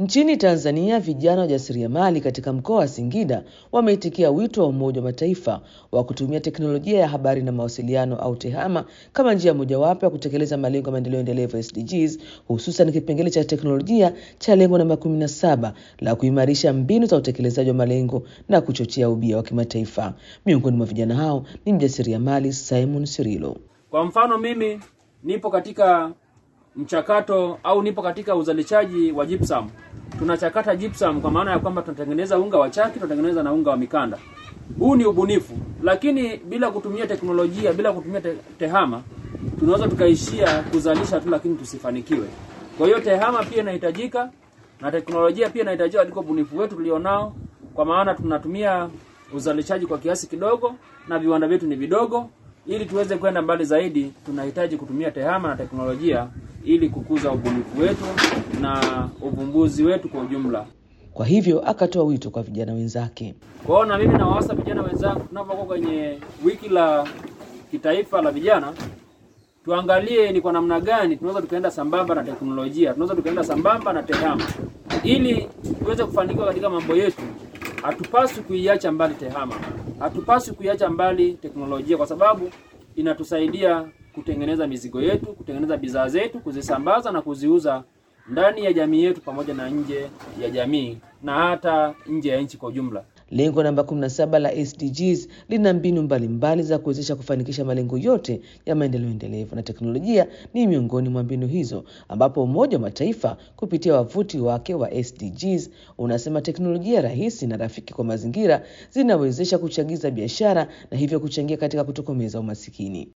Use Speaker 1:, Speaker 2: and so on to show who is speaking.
Speaker 1: Nchini Tanzania, vijana wajasiriamali katika mkoa wa Singida wameitikia wito wa Umoja wa Mataifa wa kutumia teknolojia ya habari na mawasiliano au TEHAMA kama njia mojawapo ya kutekeleza malengo ya maendeleo endelevu SDGs, hususan kipengele cha teknolojia cha lengo namba 17 la kuimarisha mbinu za utekelezaji wa malengo na kuchochea ubia wa kimataifa. Miongoni mwa vijana hao ni mjasiriamali Simon Sirilo.
Speaker 2: Kwa mfano, mimi nipo katika mchakato au nipo katika uzalishaji wa gypsum. Tunachakata gypsum kwa maana ya kwamba tunatengeneza unga wa chaki, tunatengeneza na unga wa mikanda. Huu ni ubunifu, lakini bila kutumia teknolojia, bila kutumia TEHAMA, tunaweza tukaishia kuzalisha tu lakini tusifanikiwe. Kwa hiyo TEHAMA pia inahitajika na teknolojia pia inahitajika katika ubunifu wetu tulionao, kwa maana tunatumia uzalishaji kwa kiasi kidogo na viwanda vyetu ni vidogo. Ili tuweze kwenda mbali zaidi, tunahitaji kutumia TEHAMA na teknolojia ili kukuza ubunifu wetu na uvumbuzi wetu kwa ujumla.
Speaker 1: Kwa hivyo akatoa wito kwa vijana wenzake.
Speaker 2: Kwa hiyo na mimi nawaasa vijana wenzangu, tunapokuwa kwenye wiki la kitaifa la vijana, tuangalie ni kwa namna gani tunaweza tukaenda sambamba na teknolojia, tunaweza tukaenda sambamba na TEHAMA. Ili tuweze kufanikiwa katika mambo yetu, hatupaswi kuiacha mbali TEHAMA. Hatupaswi kuiacha mbali teknolojia, kwa sababu inatusaidia kutengeneza mizigo yetu, kutengeneza bidhaa zetu, kuzisambaza na kuziuza ndani ya jamii yetu pamoja na nje ya jamii na hata nje ya nchi kwa ujumla.
Speaker 1: Lengo namba 17 la SDGs lina mbinu mbalimbali za kuwezesha kufanikisha malengo yote ya maendeleo endelevu, na teknolojia ni miongoni mwa mbinu hizo, ambapo Umoja wa Mataifa kupitia wavuti wake wa SDGs unasema teknolojia rahisi na rafiki kwa mazingira zinawezesha kuchagiza biashara na hivyo kuchangia katika kutokomeza umasikini.